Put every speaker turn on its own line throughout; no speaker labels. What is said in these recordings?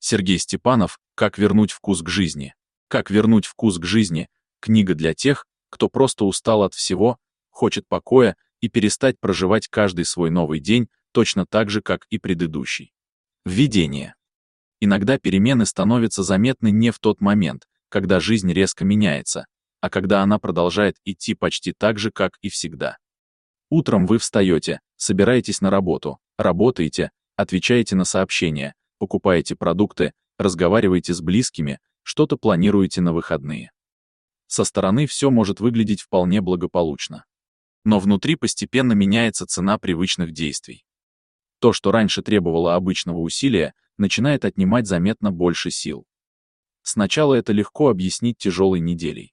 Сергей Степанов «Как вернуть вкус к жизни». «Как вернуть вкус к жизни» — книга для тех, кто просто устал от всего, хочет покоя и перестать проживать каждый свой новый день точно так же, как и предыдущий. Введение. Иногда перемены становятся заметны не в тот момент, когда жизнь резко меняется, а когда она продолжает идти почти так же, как и всегда. Утром вы встаете, собираетесь на работу, работаете, отвечаете на сообщения, покупаете продукты, разговариваете с близкими, что-то планируете на выходные. Со стороны все может выглядеть вполне благополучно. Но внутри постепенно меняется цена привычных действий. То, что раньше требовало обычного усилия, начинает отнимать заметно больше сил. Сначала это легко объяснить тяжелой неделей.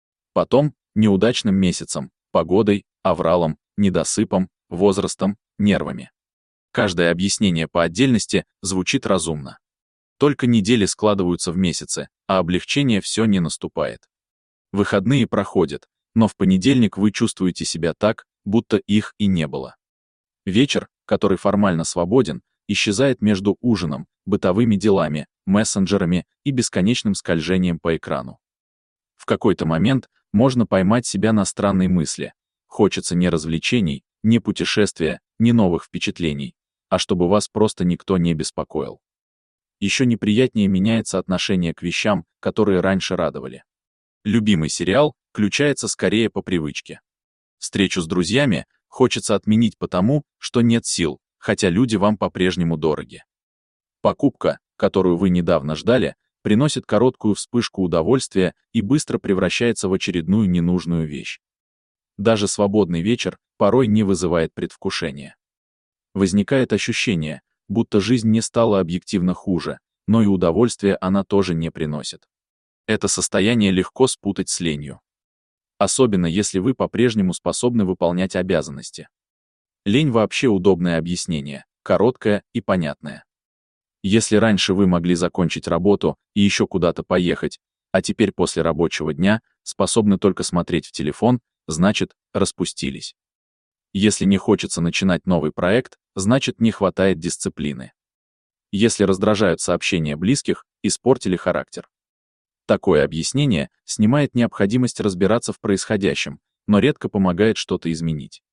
Потом — неудачным месяцем, погодой, авралом, недосыпом, возрастом, нервами. Каждое объяснение по отдельности звучит разумно. Только недели складываются в месяцы, а облегчение все не наступает. Выходные проходят, но в понедельник вы чувствуете себя так, будто их и не было. Вечер, который формально свободен, исчезает между ужином, бытовыми делами, мессенджерами и бесконечным скольжением по экрану. В какой-то момент можно поймать себя на странной мысли. Хочется не развлечений, не путешествия, не новых впечатлений, а чтобы вас просто никто не беспокоил. Еще неприятнее меняется отношение к вещам, которые раньше радовали. Любимый сериал включается скорее по привычке. Встречу с друзьями хочется отменить потому, что нет сил, хотя люди вам по-прежнему дороги. Покупка, которую вы недавно ждали, приносит короткую вспышку удовольствия и быстро превращается в очередную ненужную вещь. Даже свободный вечер порой не вызывает предвкушения. Возникает ощущение, будто жизнь не стала объективно хуже, но и удовольствия она тоже не приносит. Это состояние легко спутать с ленью. Особенно если вы по-прежнему способны выполнять обязанности. Лень вообще удобное объяснение, короткое и понятное. Если раньше вы могли закончить работу и еще куда-то поехать, а теперь после рабочего дня способны только смотреть в телефон, значит, распустились. Если не хочется начинать новый проект, значит, не хватает дисциплины. Если раздражают сообщения близких, испортили характер. Такое объяснение снимает необходимость разбираться в происходящем, но редко помогает что-то изменить.